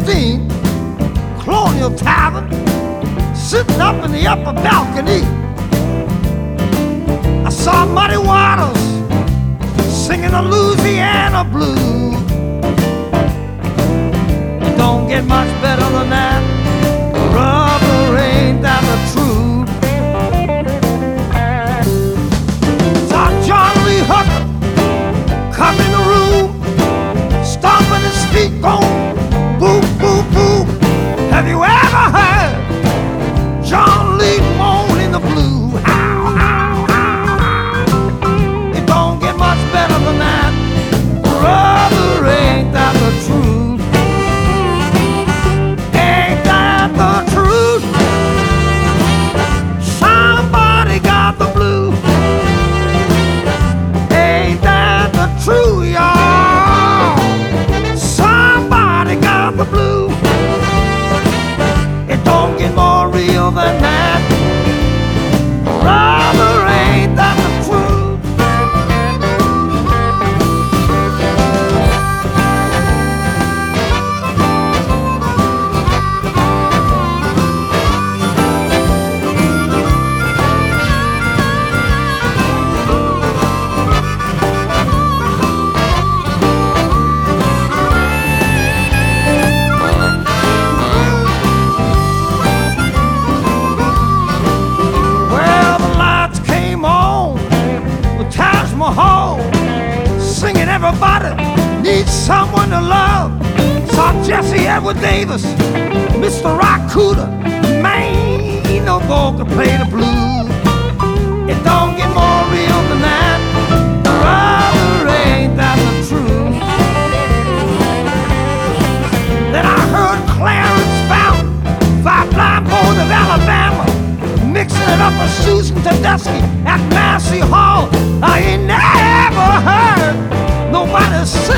Springsteen, Colonial Tavern, sitting up in the upper balcony. I saw Muddy Waters singing a Louisiana blues. It don't get much better than that. Brother, ain't that the truth? Saw John Lee Hooker come in the room, stomping his feet, going boo, boo, boo. Have you ever heard John Lee moan in the blue? Ow, ow, ow, ow. It don't get much better than that. Brother, ain't that the truth? Ain't that the truth? Somebody got the blue. Ain't that the truth, y'all? Somebody got the blue. It don't get more real than that. Brother, ain't that the truth? Singing everybody needs someone to love. Saw Jesse Edward Davis, Mr. Rockuda, man, he no more can play the blues. It don't get more real than that. Brother, ain't that the truth? Then I heard Clarence Fountain, 5 blind boys of Alabama, mixing it up with Susan Tedeschi at Massey Hall. I ain't never heard nobody sing